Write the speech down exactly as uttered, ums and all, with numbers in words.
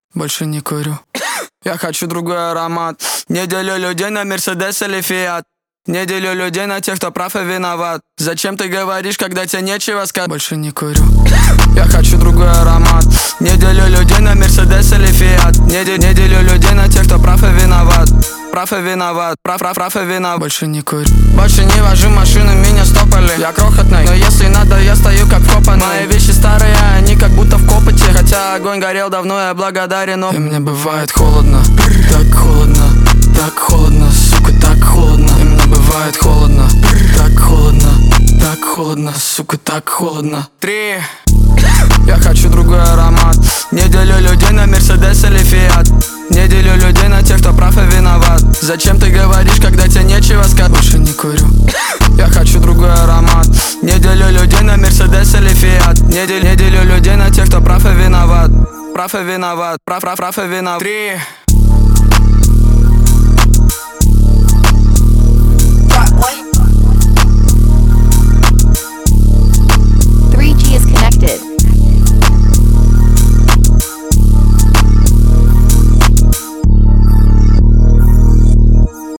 Больше не курю. Я хочу другой аромат. Не делю людей на Мерседес или Фиат. Не делю людей на тех, кто прав и виноват. Зачем ты говоришь, когда тебе нечего сказать? Больше не курю. Я хочу другой аромат. Не делю людей на Мерседес или Фиат. Не, де, не делю людей на тех, кто прав и виноват. Прав и виноват, прав, прав, прав и виноват. Больше не курю. Больше не вожу машину, меня стопали. Я крохотный, но если надо, я стою как вкопанный. Мои вещи старые, они как будто в копоте. Хотя огонь горел давно, я благодарен, но... И мне бывает холодно, так холодно, так холодно, сука, так холодно. И мне бывает холодно, так холодно, так холодно, сука, так холодно. Три. Я хочу другой аромат. Не делю людей на Мерседес или Фиат. Не делю людей на тех, кто прав и виноват. Зачем ты говоришь, когда тебе нечего сказать? Больше не курю. Я хочу другой аромат. Не делю людей на Мерседес или Фиат. Не, дел, не делю людей на тех, кто прав и виноват. Прав и виноват, прав, прав, прав и виноват. Три.